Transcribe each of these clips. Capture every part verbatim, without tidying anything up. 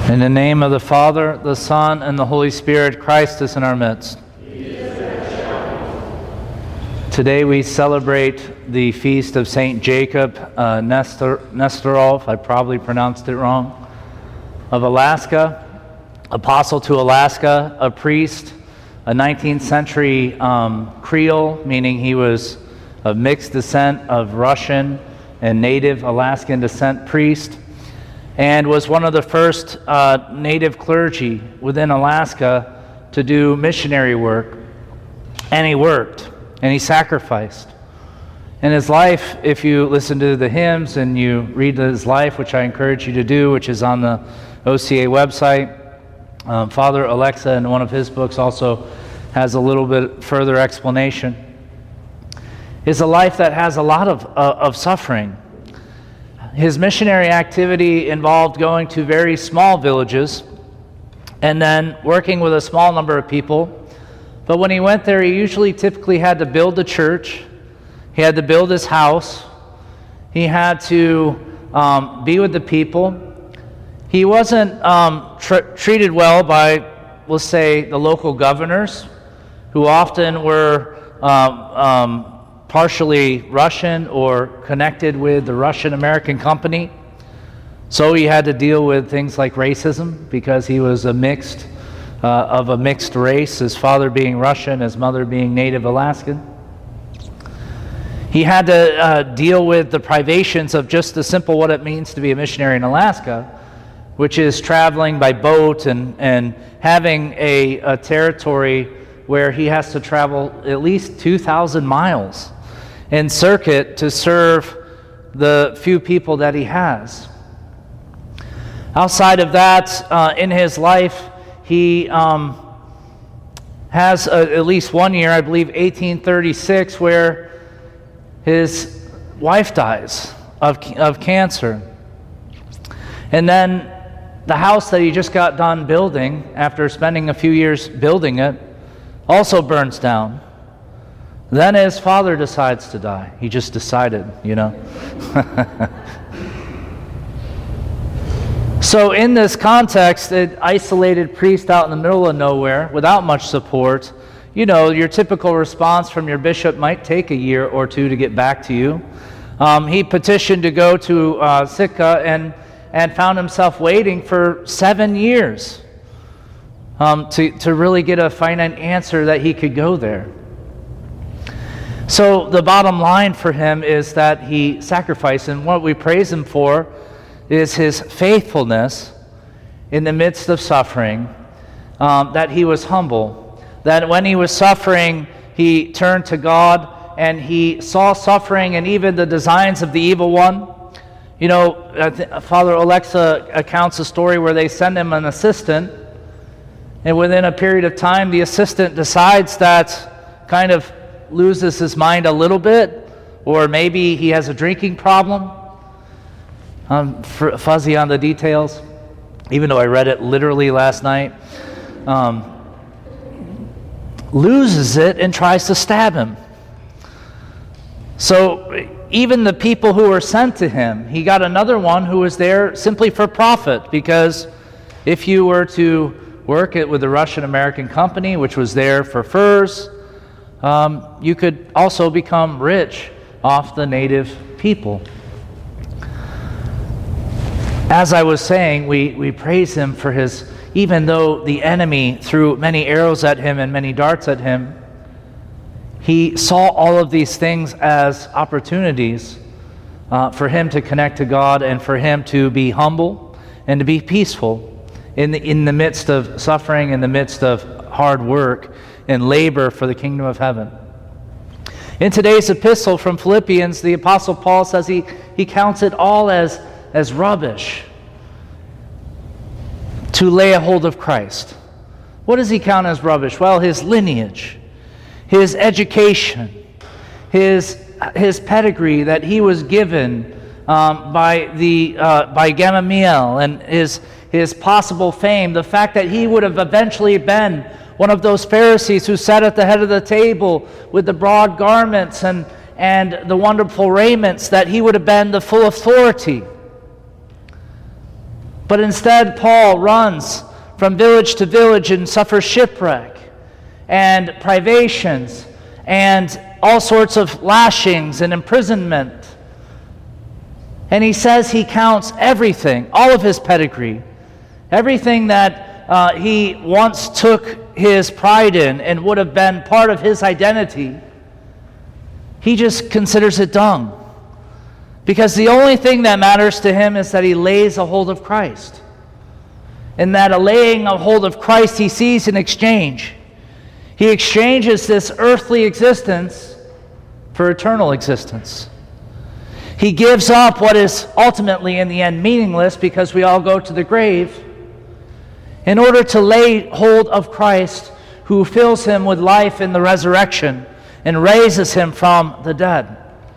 In the name of the Father, the Son, and the Holy Spirit, Christ is in our midst. Today we celebrate the feast of Saint Jacob uh, Nestor, Nestorov, I probably pronounced it wrong, of Alaska, apostle to Alaska, a priest, a nineteenth century um, Creole, meaning he was of mixed descent of Russian and native Alaskan descent priest, and was one of the first uh, native clergy within Alaska to do missionary work. And he worked, and he sacrificed. In his life, if you listen to the hymns and you read his life, which I encourage you to do, which is on the O C A website, um, Father Alexa in one of his books also has a little bit further explanation. It's a life that has a lot of, uh, of suffering. His missionary activity involved going to very small villages and then working with a small number of people. But when he went there, he usually typically had to build a church. He had to build his house. He had to um, be with the people. He wasn't um, tr- treated well by, we'll say, the local governors, who often were um, um, partially Russian or connected with the Russian-American company. So he had to deal with things like racism because he was a mixed, uh, of a mixed race, his father being Russian, his mother being native Alaskan. He had to uh, deal with the privations of just the simple what it means to be a missionary in Alaska, which is traveling by boat and, and having a, a territory where he has to travel at least two thousand miles in circuit to serve the few people that he has. Outside of that, uh, in his life, he um, has a, at least one year, I believe eighteen thirty-six, where his wife dies of, of cancer. And then the house that he just got done building, after spending a few years building it, also burns down. Then his father decides to die. He just decided, you know. So in this context, an isolated priest out in the middle of nowhere, without much support, you know, your typical response from your bishop might take a year or two to get back to you. Um, he petitioned to go to uh, Sitka and, and found himself waiting for seven years um, to, to really get a finite answer that he could go there. So the bottom line for him is that he sacrificed, and what we praise him for is his faithfulness in the midst of suffering, um, that he was humble, that when he was suffering, he turned to God and he saw suffering and even the designs of the evil one. You know, Father Alexa accounts a story where they send him an assistant, and within a period of time, the assistant decides that kind of loses his mind a little bit, or maybe he has a drinking problem. I'm f- fuzzy on the details, even though I read it literally last night. Um, loses it and tries to stab him. So even the people who were sent to him, he got another one who was there simply for profit, because if you were to work it with the Russian-American company, which was there for furs, Um, you could also become rich off the native people. As I was saying, we, we praise him for his, even though the enemy threw many arrows at him and many darts at him, he saw all of these things as opportunities uh, for him to connect to God and for him to be humble and to be peaceful in the, in the midst of suffering, in the midst of hard work and labor for the kingdom of heaven. In today's epistle from Philippians, the Apostle Paul says he, he counts it all as, as rubbish to lay a hold of Christ. What does he count as rubbish? Well, his lineage, his education, his, his pedigree that he was given um, by, the, uh, by Gamaliel, and his, his possible fame, the fact that he would have eventually been one of those Pharisees who sat at the head of the table with the broad garments and, and the wonderful raiments, that he would have been the full authority. But instead, Paul runs from village to village and suffers shipwreck and privations and all sorts of lashings and imprisonment. And he says he counts everything, all of his pedigree, everything that uh, he once took his pride in and would have been part of his identity, he just considers it dung. Because the only thing that matters to him is that he lays a hold of Christ. And that a laying a hold of Christ he sees in exchange. He exchanges this earthly existence for eternal existence. He gives up what is ultimately in the end meaningless, because we all go to the grave, in order to lay hold of Christ, who fills him with life in the resurrection and raises him from the dead.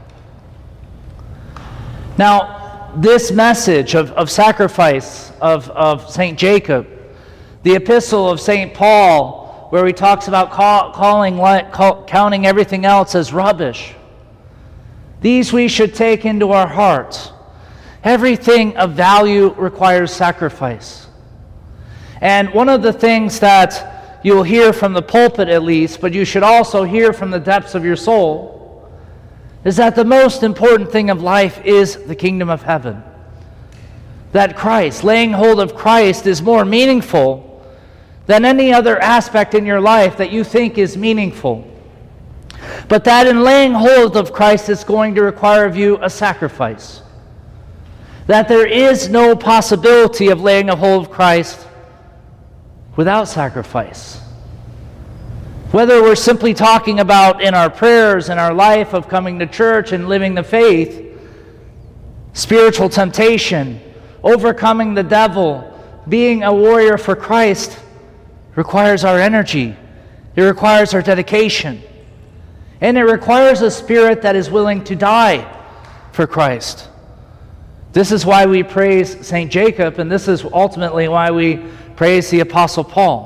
Now, this message of, of sacrifice of, of Saint Jacob, the epistle of Saint Paul, where he talks about call, calling, call, counting everything else as rubbish, these we should take into our hearts. Everything of value requires sacrifice. And one of the things that you'll hear from the pulpit at least, but you should also hear from the depths of your soul, is that the most important thing of life is the kingdom of heaven. That Christ, laying hold of Christ, is more meaningful than any other aspect in your life that you think is meaningful. But that in laying hold of Christ is going to require of you a sacrifice. That there is no possibility of laying a hold of Christ without sacrifice. Whether we're simply talking about in our prayers, in our life of coming to church and living the faith, spiritual temptation, overcoming the devil, being a warrior for Christ, requires our energy. It requires our dedication. And it requires a spirit that is willing to die for Christ. This is why we praise Saint Jacob, and this is ultimately why we praise the Apostle Paul.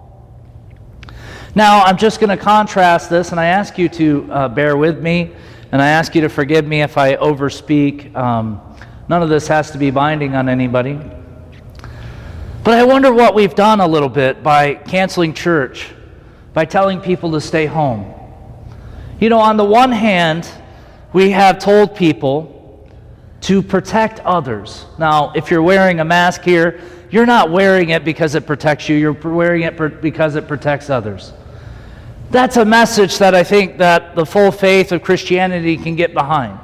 Now, I'm just going to contrast this, and I ask you to uh, bear with me, and I ask you to forgive me if I overspeak. Um, none of this has to be binding on anybody. But I wonder what we've done a little bit by canceling church, by telling people to stay home. You know, on the one hand, we have told people to protect others. Now, if you're wearing a mask here, you're not wearing it because it protects you. You're wearing it because it protects others. That's a message that I think that the full faith of Christianity can get behind.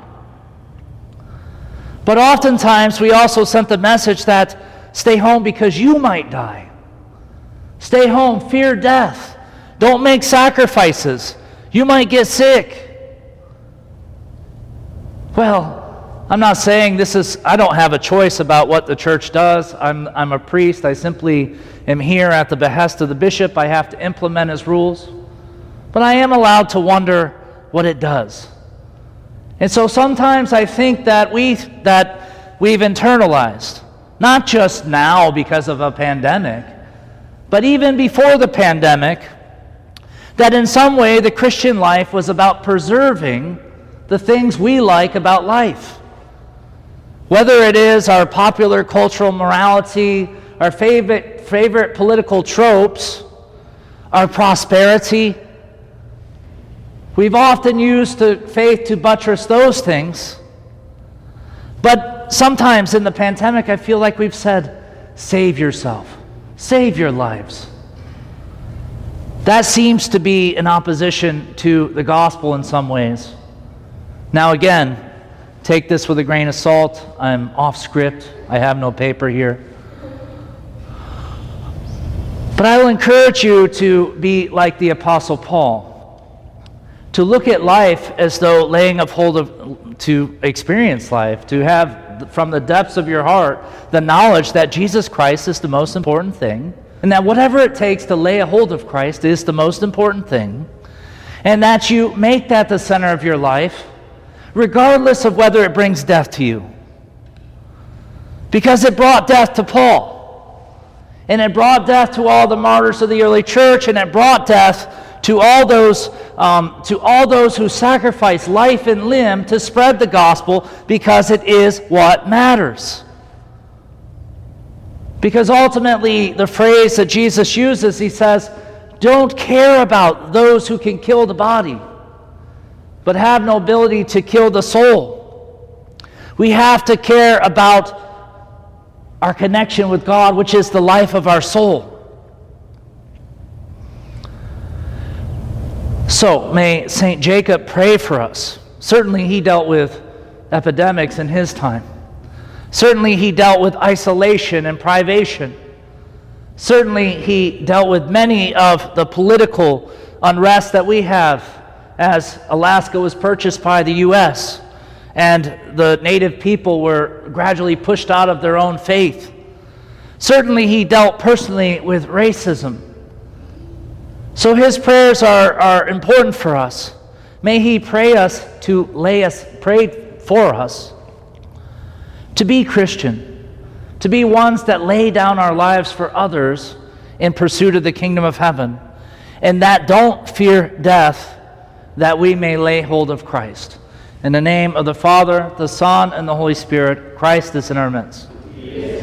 But oftentimes we also sent the message that stay home because you might die. Stay home, fear death. Don't make sacrifices. You might get sick. Well, I'm not saying this is, I don't have a choice about what the church does. I'm, I'm a priest. I simply am here at the behest of the bishop. I have to implement his rules. But I am allowed to wonder what it does. And so sometimes I think that, we, that we've internalized, not just now because of a pandemic, but even before the pandemic, that in some way the Christian life was about preserving the things we like about life. Whether it is our popular cultural morality, our favorite, favorite political tropes, our prosperity, we've often used the faith to buttress those things. But sometimes in the pandemic, I feel like we've said, save yourself, save your lives. That seems to be in opposition to the gospel in some ways. Now again, take this with a grain of salt. I'm off script. I have no paper here. But I will encourage you to be like the Apostle Paul, to look at life as though laying of hold of, to experience life, to have from the depths of your heart the knowledge that Jesus Christ is the most important thing, and that whatever it takes to lay a hold of Christ is the most important thing, and that you make that the center of your life, regardless of whether it brings death to you. Because it brought death to Paul, and it brought death to all the martyrs of the early church, and it brought death to all those um, to all those who sacrifice life and limb to spread the gospel, because it is what matters. Because ultimately, the phrase that Jesus uses, he says, don't care about those who can kill the body, but have no ability to kill the soul. We have to care about our connection with God, which is the life of our soul. So, may Saint Jacob pray for us. Certainly he dealt with epidemics in his time. Certainly he dealt with isolation and privation. Certainly he dealt with many of the political unrest that we have, as Alaska was purchased by the U S and the native people were gradually pushed out of their own faith. Certainly he dealt personally with racism. So his prayers are, are important for us. May he pray us to lay us, pray for us, to be Christian, to be ones that lay down our lives for others in pursuit of the kingdom of heaven, and that don't fear death, that we may lay hold of Christ. In the name of the Father, the Son, and the Holy Spirit, Christ is in our midst.